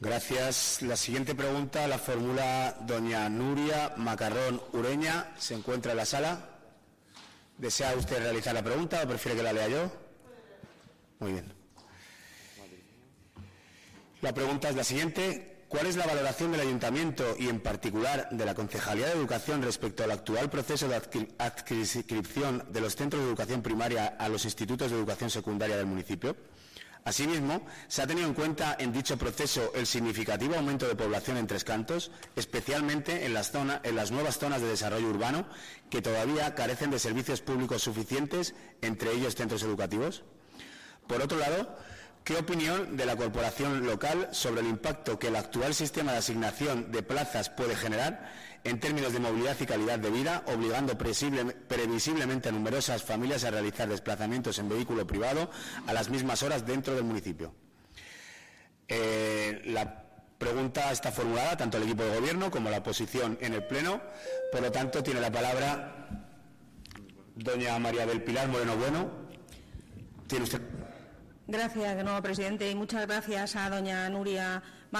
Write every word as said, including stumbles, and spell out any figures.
Gracias. La siguiente pregunta la formula doña Nuria Macarrón Ureña. ¿Se encuentra en la sala? ¿Desea usted realizar la pregunta o prefiere que la lea yo? Muy bien. La pregunta es la siguiente. ¿Cuál es la valoración del Ayuntamiento y, en particular, de la Concejalía de Educación respecto al actual proceso de adscripción de los centros de educación primaria a los institutos de educación secundaria del municipio? Asimismo, ¿se ha tenido en cuenta en dicho proceso el significativo aumento de población en Tres Cantos, especialmente en las, zonas, en las nuevas zonas de desarrollo urbano, que todavía carecen de servicios públicos suficientes, entre ellos centros educativos? Por otro lado, ¿qué opinión de la corporación local sobre el impacto que el actual sistema de asignación de plazas puede generar en términos de movilidad y calidad de vida, obligando previsiblemente a numerosas familias a realizar desplazamientos en vehículo privado a las mismas horas dentro del municipio? Eh, la pregunta está formulada tanto el equipo de gobierno como la oposición en el pleno. Por lo tanto, tiene la palabra doña María del Pilar Moreno Bueno. Tiene usted. Gracias de nuevo, presidente, y muchas gracias a doña Nuria Macarrón